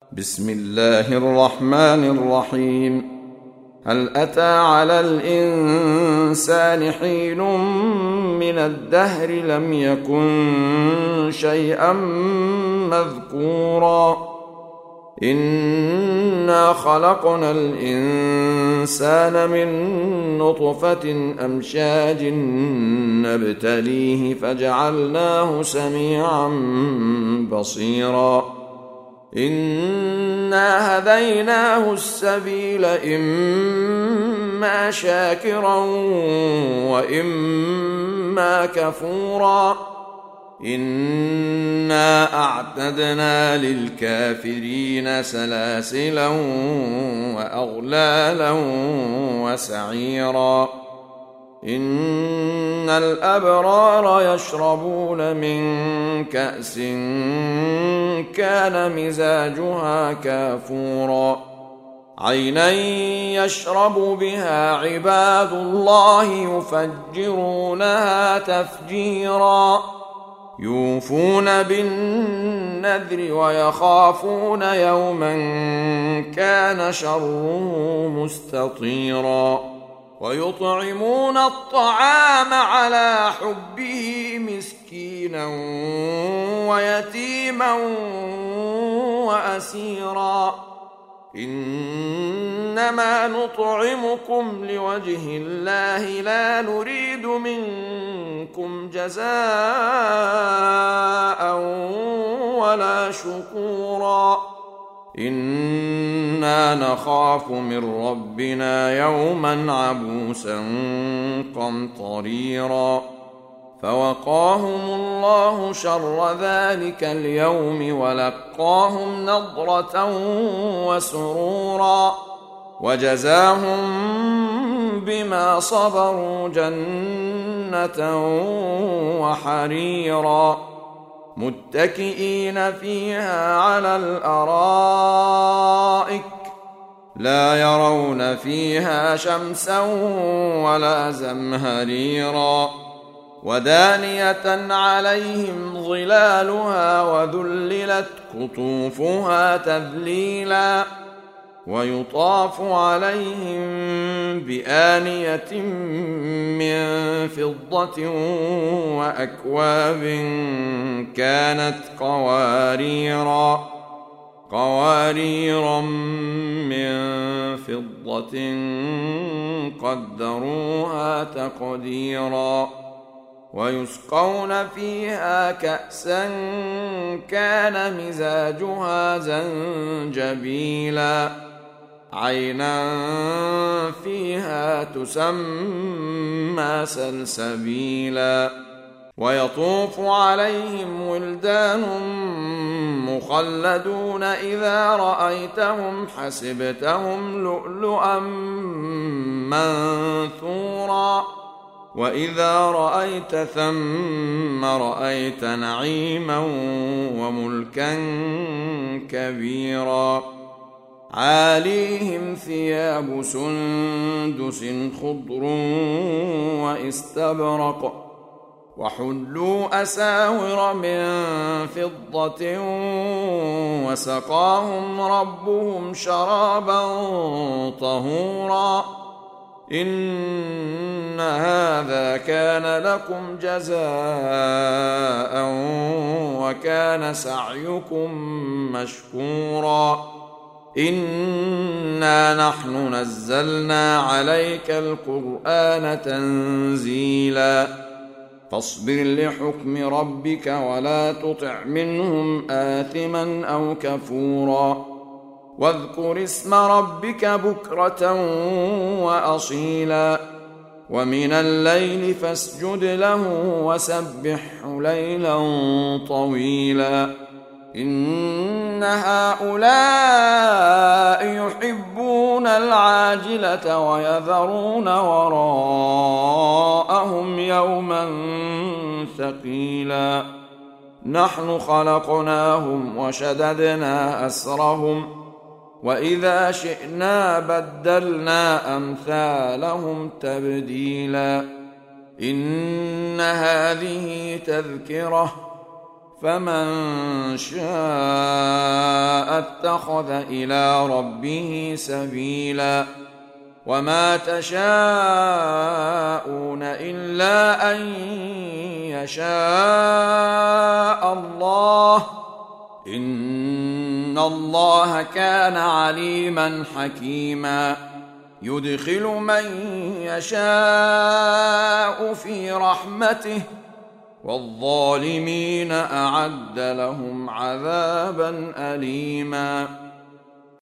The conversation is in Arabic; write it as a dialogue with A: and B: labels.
A: بسم الله الرحمن الرحيم. هل أتى على الإنسان حين من الدهر لم يكن شيئا مذكورا إنا خلقنا الإنسان من نطفة أمشاج نبتليه فجعلناه سميعا بصيرا إنا هديناه السبيل إما شاكرا وإما كفورا إنا أعتدنا للكافرين سلاسلا وأغلالا وسعيرا إن الأبرار يشربون من كأس كان مزاجها كافورا عينا يشرب بها عباد الله يفجرونها تفجيرا يوفون بالنذر ويخافون يوما كان شره مستطيرا ويطعمون الطعام على حبه مسكينا ويتيما وأسيرا إنما نطعمكم لوجه الله لا نريد منكم جزاء ولا شكورا إنا نخاف من ربنا يوما عبوسا قمطريرا فوقاهم الله شر ذلك اليوم ولقاهم نضرة وسرورا وجزاهم بما صبروا جنة وحريرا متكئين فيها على الأرائك لا يرون فيها شمسا ولا زمهريرا ودانية عليهم ظلالها وذللت قطوفها تذليلا ويطاف عليهم بآنية من فضة وأكواب كانت قواريرا من فضة قدروها تقديرا ويسقون فيها كأسا كان مزاجها زنجبيلا عينا فيها تسمى سلسبيلا ويطوف عليهم ولدان مخلدون إذا رأيتهم حسبتهم لؤلؤا منثورا وإذا رأيت ثم رأيت نعيما وملكا كبيرا عاليهم ثياب سندس خضر واستبرق وحلوا أساور من فضة وسقاهم ربهم شرابا طهورا إن هذا كان لكم جزاء وكان سعيكم مشكورا إنا نحن نزلنا عليك القرآن تنزيلا فاصبر لحكم ربك ولا تطع منهم آثما أو كفورا واذكر اسم ربك بكرة وأصيلا ومن الليل فاسجد له وسبحه ليلا طويلا إن هؤلاء يحبون العاجلة ويذرون وراءهم يوما ثقيلا نحن خلقناهم وشددنا أسرهم وإذا شئنا بدلنا أمثالهم تبديلا إن هذه تذكرة فمن شاء اتخذ إلى ربه سبيلا وما تشاءون إلا أن يشاء الله إن الله كان عليما حكيما يدخل من يشاء في رحمته والظالمين أعد لهم عذابا أليما